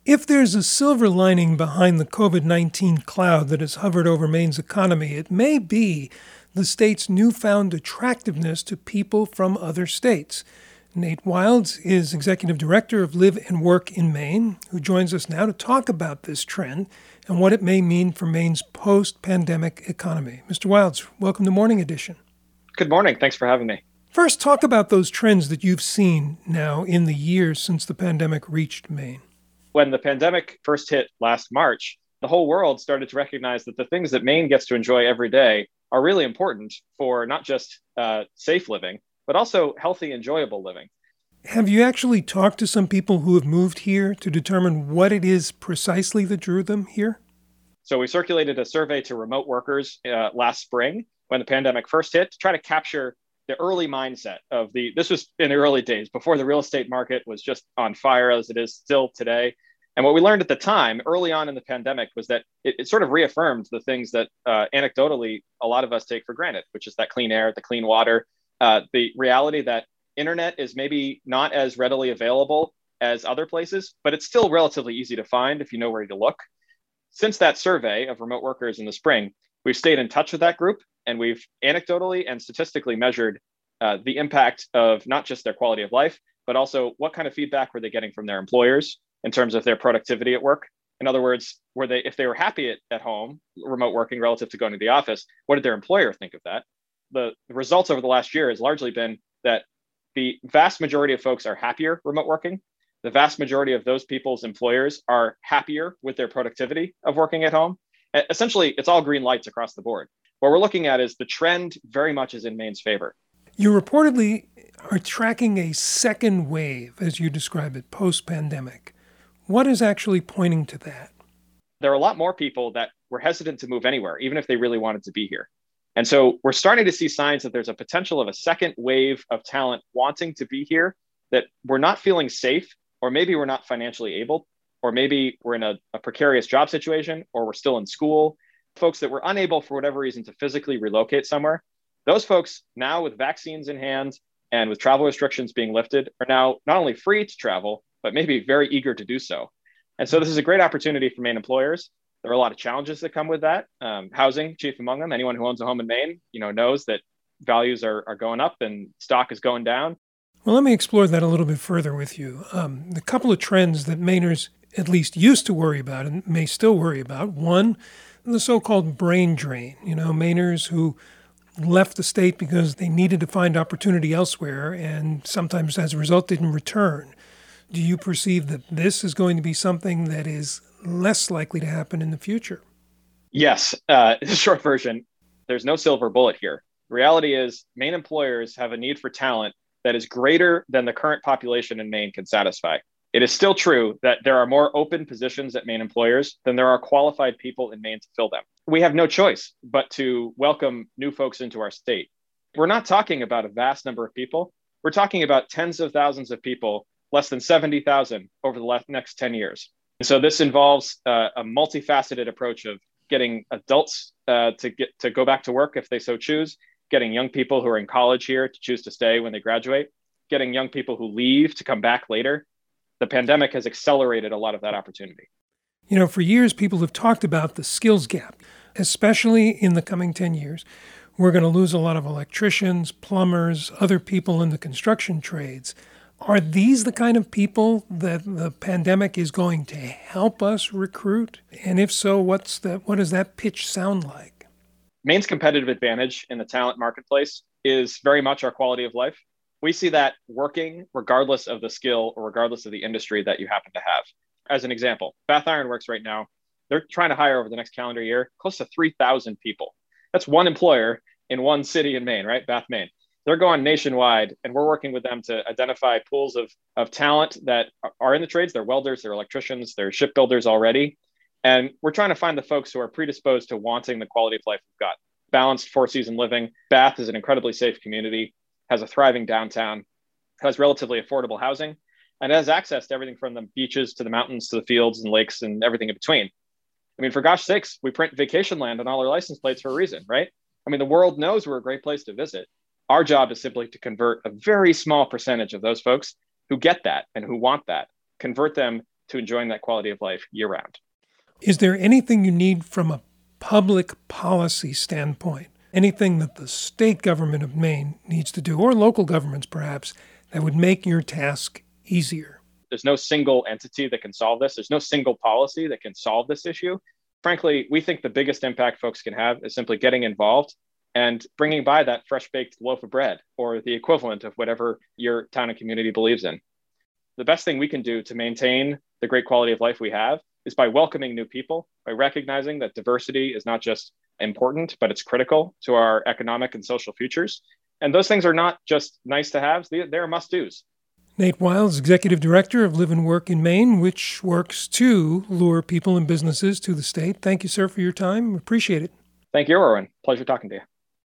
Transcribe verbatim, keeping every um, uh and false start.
If there's a silver lining behind the COVID nineteen cloud that has hovered over Maine's economy, it may be the state's newfound attractiveness to people from other states. Nate Wilds is Executive Director of Live and Work in Maine, who joins us now to talk about this trend and what it may mean for Maine's post-pandemic economy. Mister Wilds, welcome to Morning Edition. Good morning. Thanks for having me. First, talk about those trends that you've seen now in the years since the pandemic reached Maine. When the pandemic first hit last March, the whole world started to recognize that the things that Maine gets to enjoy every day are really important for not just uh, safe living, but also healthy, enjoyable living. Have you actually talked to some people who have moved here to determine what it is precisely that drew them here? So we circulated a survey to remote workers uh, last spring when the pandemic first hit to try to capture the early mindset of the, this was in the early days before the real estate market was just on fire as it is still today. And what we learned at the time, early on in the pandemic, was that it, it sort of reaffirmed the things that uh, anecdotally a lot of us take for granted, which is that clean air, the clean water, uh, the reality that internet is maybe not as readily available as other places, but it's still relatively easy to find if you know where to look. Since that survey of remote workers in the spring, we've stayed in touch with that group, and we've anecdotally and statistically measured uh, the impact of not just their quality of life, but also what kind of feedback were they getting from their employers in terms of their productivity at work. In other words, were they, if they were happy at, at home, remote working relative to going to the office, what did their employer think of that? The, the results over the last year has largely been that the vast majority of folks are happier remote working. The vast majority of those people's employers are happier with their productivity of working at home. Essentially, it's all green lights across the board. What we're looking at is the trend very much is in Maine's favor. You reportedly are tracking a second wave, as you describe it, post-pandemic. What is actually pointing to that? There are a lot more people that were hesitant to move anywhere, even if they really wanted to be here. And so we're starting to see signs that there's a potential of a second wave of talent wanting to be here, that we're not feeling safe, or maybe we're not financially able, or maybe we're in a, a precarious job situation, or we're still in school. Folks that were unable for whatever reason to physically relocate somewhere, those folks now with vaccines in hand and with travel restrictions being lifted are now not only free to travel, but maybe very eager to do so. And so this is a great opportunity for Maine employers. There are a lot of challenges that come with that. Um, housing, chief among them. Anyone who owns a home in Maine, you know, knows that values are, are going up and stock is going down. Well, let me explore that a little bit further with you. Um, the couple of trends that Mainers at least used to worry about and may still worry about. One, the so-called brain drain. You know, Mainers who left the state because they needed to find opportunity elsewhere and sometimes as a result didn't return. Do you perceive that this is going to be something that is less likely to happen in the future? Yes. Uh, the short version, there's no silver bullet here. The reality is Maine employers have a need for talent that is greater than the current population in Maine can satisfy. It is still true that there are more open positions at Maine employers than there are qualified people in Maine to fill them. We have no choice but to welcome new folks into our state. We're not talking about a vast number of people. We're talking about tens of thousands of people, less than seventy thousand over the next ten years. And so this involves uh, a multifaceted approach of getting adults uh, to get to go back to work if they so choose, getting young people who are in college here to choose to stay when they graduate, getting young people who leave to come back later. The pandemic has accelerated a lot of that opportunity. You know, for years, people have talked about the skills gap, especially in the coming ten years. We're going to lose a lot of electricians, plumbers, other people in the construction trades. Are these the kind of people that the pandemic is going to help us recruit? And if so, what's that, what does that pitch sound like? Maine's competitive advantage in the talent marketplace is very much our quality of life. We see that working regardless of the skill or regardless of the industry that you happen to have. As an example, Bath Iron Works right now, they're trying to hire over the next calendar year close to three thousand people. That's one employer in one city in Maine, right? Bath, Maine. They're going nationwide, and we're working with them to identify pools of, of talent that are in the trades. They're welders, they're electricians, they're shipbuilders already. And we're trying to find the folks who are predisposed to wanting the quality of life we've got. Balanced four-season living. Bath is an incredibly safe community, has a thriving downtown, has relatively affordable housing, and has access to everything from the beaches to the mountains to the fields and lakes and everything in between. I mean, for gosh sakes, we print vacation land on all our license plates for a reason, right? I mean, the world knows we're a great place to visit. Our job is simply to convert a very small percentage of those folks who get that and who want that, convert them to enjoying that quality of life year round. Is there anything you need from a public policy standpoint, anything that the state government of Maine needs to do, or local governments perhaps, that would make your task easier? There's no single entity that can solve this. There's no single policy that can solve this issue. Frankly, we think the biggest impact folks can have is simply getting involved and bringing by that fresh-baked loaf of bread or the equivalent of whatever your town and community believes in. The best thing we can do to maintain the great quality of life we have is by welcoming new people, by recognizing that diversity is not just important, but it's critical to our economic and social futures. And those things are not just nice to haves, they're must-dos. Nate Wiles, Executive Director of Live and Work in Maine, which works to lure people and businesses to the state. Thank you, sir, for your time. Appreciate it. Thank you, Erwin. Pleasure talking to you.